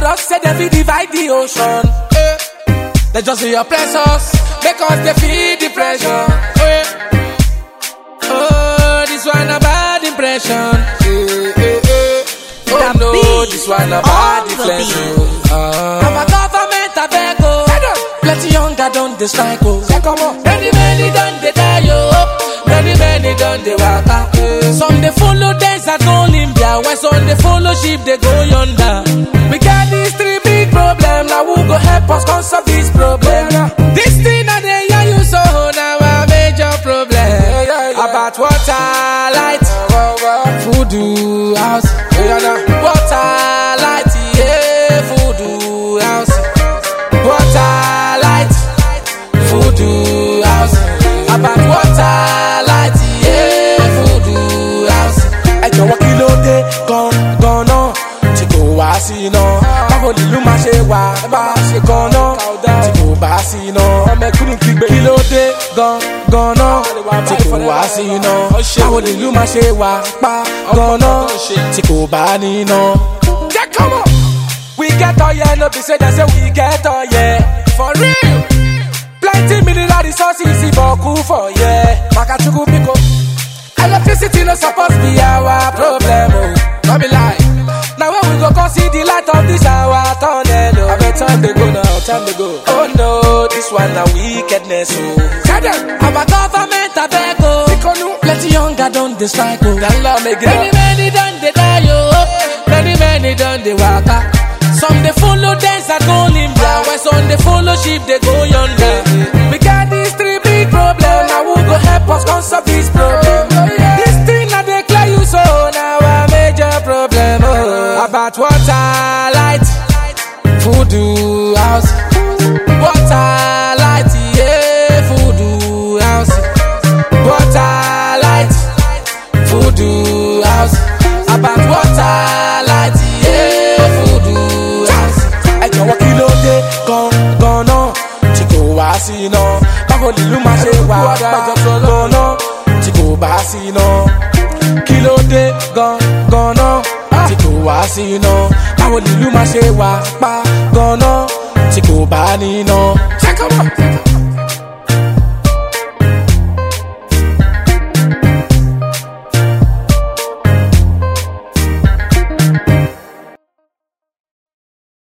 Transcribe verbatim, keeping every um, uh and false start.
for us, say they fit divide the ocean. Eh. They just will oppress us, make us they feel the pressure. Eh. Oh, this one a bad impression. Eh, eh, eh. Oh no, this one a bad inflection. Uh, I'm a government a beg oh. Plenty younger don't they strike oh. Many many don't they die oh. Many many don't they waka. Some they follow desert go Olympia, while some they follow sheep they go yonder. We got these three big problems, now who go help us solve this problem? This thing that they hear you so now a major problem. About water, light, voodoo house. Water, light, yeah, voodoo house. Water, light, voodoo house. About water, light, yeah, voodoo house. Ẹjọ́ wọ́n kí ló dé gan-an tí kò wá sí iná. Báwo nílùú máa ṣe wà bá ṣe gan-an tí kò bá sí iná. Ọmọ ẹkùnrin kígbe kí ló dé gan-an tí kò wá sí iná. Báwo nílùú máa ṣe wà pa gan-an tí kò bá ní iná. Yeah, come on. We get all yeah, no be say they say we get all yeah. For real. Plenty mineral resources, but cool for yeah. Makachuku Pico. Electricity no supposed be our problem, oh. Don't be lie. Now when we go come see the light of this our tunnel, oh. I bet time they go now, time they go. Oh no, this one a wickedness, oh. Tell them, I'm a government a beg, oh. Plenty younger don't they strike, oh. Many many don't they die, oh. Many many don't they waka. Some they follow desert go Olympia, while some they follow sheep they go yonder. We got these three big problems, now who go help us solve this problem? This thing that they clear you so now a major problem. Oh. About water, light, voodoo house. Water, light, yeah, voodoo house. Water, light, voodoo house. About water, light, yeah, voodoo house. Ẹjọ́ wọ́n kí ló dé gan-an tí kò wá sí iná. Báwo nílùú máa ṣe wà pa gan-an tí kò bá sí iná. Kí ló dé gan-an tí kò wá sí iná. Báwo nílùú máa ṣe wà pa gan-an tí kò bá ní iná.